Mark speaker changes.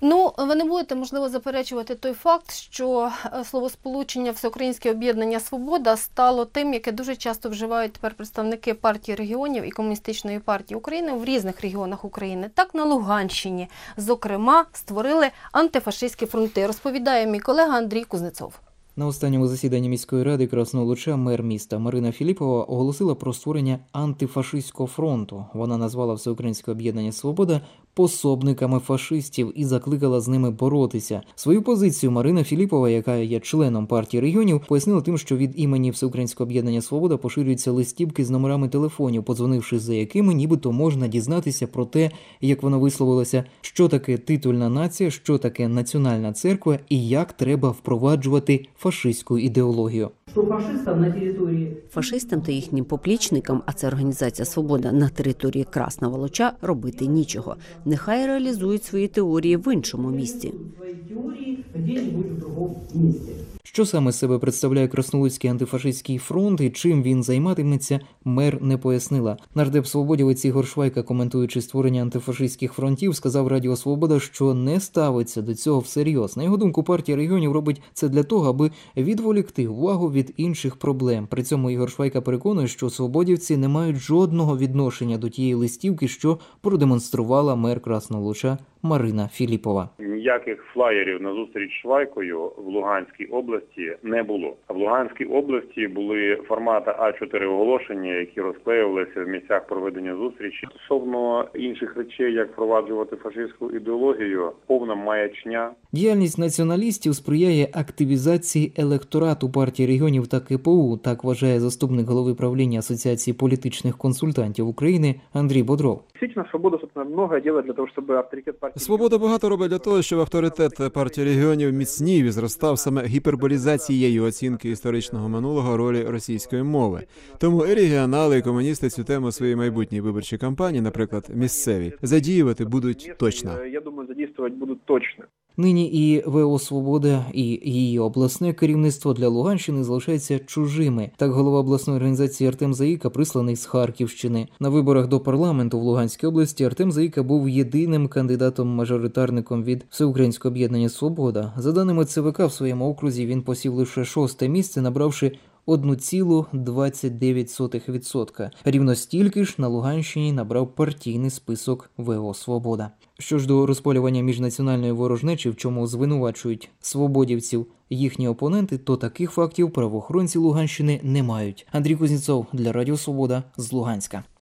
Speaker 1: Ну, ви не будете, можливо, заперечувати той факт, що словосполучення «Всеукраїнське об'єднання Свобода» стало тим, яке дуже часто вживають тепер представники партії регіонів і Комуністичної партії України в різних регіонах України. Так, на Луганщині, зокрема, створили антифашистські фронти, розповідає мій колега Андрій Кузнецов.
Speaker 2: На останньому засіданні міської ради Красного Луча мер міста Марина Філіпова оголосила про створення антифашистського фронту. Вона назвала Всеукраїнське об'єднання «Свобода» пособниками фашистів і закликала з ними боротися. Свою позицію Марина Філіпова, яка є членом партії регіонів, пояснила тим, що від імені Всеукраїнського об'єднання «Свобода» поширюються листівки з номерами телефонів, подзвонивши за якими нібито можна дізнатися про те, як вона висловилася, що таке титульна нація, що таке національна церква і як треба впроваджувати фашистську ідеологію.
Speaker 3: Фашистам та їхнім поплічникам, а це організація «Свобода» на території Красного Луча, робити нічого. Нехай реалізують свої теорії в іншому місці.
Speaker 2: Що саме з себе представляє Краснолуцький антифашистський фронт і чим він займатиметься, мер не пояснила. Нардеп-свободівець Ігор Швайка, коментуючи створення антифашистських фронтів, сказав Радіо Свобода, що не ставиться до цього всерйоз. На його думку, партія регіонів робить це для того, аби відволікти увагу від інших проблем. При цьому Ігор Швайка переконує, що свободівці не мають жодного відношення до тієї листівки, що продемонструвала мер Красного Луча Марина Філіпова.
Speaker 4: Ніяких флаєрів на зустріч з Швайкою в Луганській області не було. А в Луганській області були формати А4 оголошення, які розклеювалися в місцях проведення зустрічі. Стосовно інших речей, як впроваджувати фашистську ідеологію, повна маячня.
Speaker 2: Діяльність націоналістів сприяє активізації електорату партії регіонів та КПУ, так вважає заступник голови правління Асоціації політичних консультантів України Андрій Бодров.
Speaker 5: Дійсно, «Свобода» много робить для того, щоб авторитет партії...
Speaker 6: «Свобода» багато робить для того, щоб авторитет партії регіонів міцнів і зростав саме гіперболізацією оцінки історичного минулого ролі російської мови. Тому і регіонали, і комуністи цю тему у своїй майбутній виборчій кампанії, наприклад, місцеві, задіювати будуть точно.
Speaker 5: Я думаю, задействовать будуть точно.
Speaker 2: Нині і ВО «Свобода», і її обласне керівництво для Луганщини залишаються чужими. Так, голова обласної організації Артем Заїка присланий з Харківщини. На виборах до парламенту в Луганській області Артем Заїка був єдиним кандидатом-мажоритарником від Всеукраїнського об'єднання «Свобода». За даними ЦВК, в своєму окрузі він посів лише 6-те місце, набравши 1,29%. Рівно стільки ж на Луганщині набрав партійний список ВО «Свобода». Що ж до розпалювання міжнаціональної ворожнечі, в чому звинувачують свободівців їхні опоненти, то таких фактів правоохоронці Луганщини не мають. Андрій Кузнецов для Радіо Свобода з Луганська.